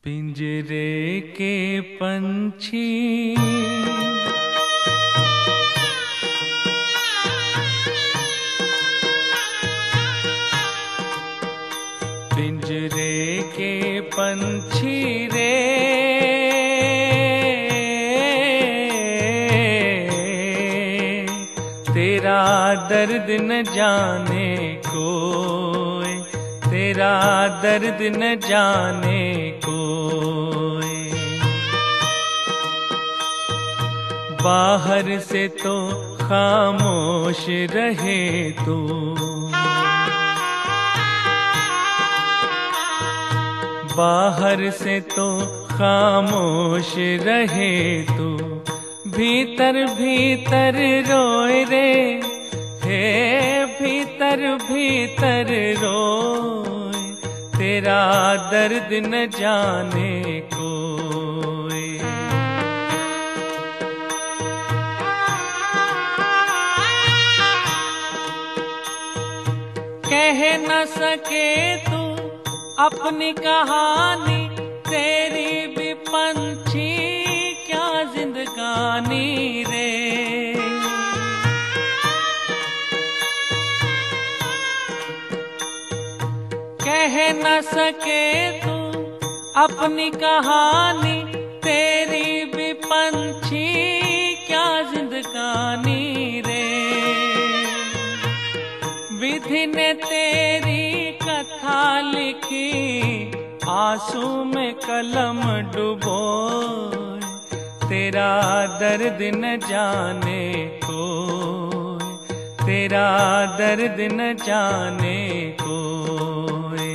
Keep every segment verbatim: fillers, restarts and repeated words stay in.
पिंजरे के पंछी पिंजरे के पंछी रे तेरा दर्द न जाने कोई, तेरा दर्द न जाने कोई। बाहर से तो खामोश रहे तू, बाहर से तो खामोश रहे तू, भीतर भीतर रोए रे, हे भीतर भीतर रोए, तेरा दर्द न जाने कोई। कह न सके तू अपनी कहानी, तेरी भी पंछी क्या जिंदगानी रे। कह न सके तू अपनी कहानी, तेरी भी पंछी क्या जिंदगानी रे। विधि ने तेरी कथा लिखी, आंसू में कलम डुबो, तेरा दर्द न जाने कोई, तेरा दर्द न जाने कोई।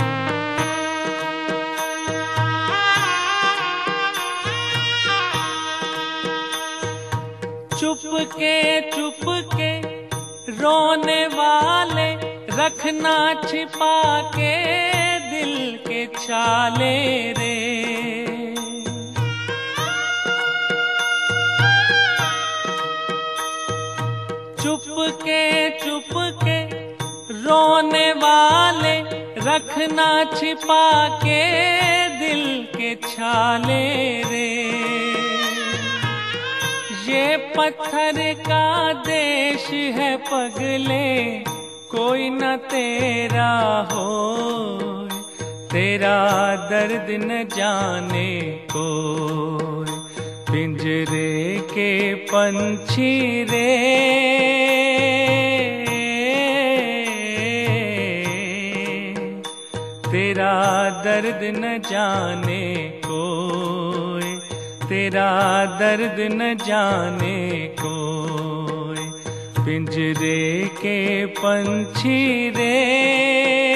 चुप के चुप के रोने वाले, रखना छिपा के दिल के छाले रे। चुप के चुप के रोने वाले, रखना छिपा के दिल के छाले रे। ये पत्थर का देश है पगले, कोई न तेरा हो, तेरा दर्द न जाने कोई। पिंजरे के पंछी रे तेरा दर्द न जाने कोई, तेरा दर्द न जाने कोई। पिंजरे के पंछी रे।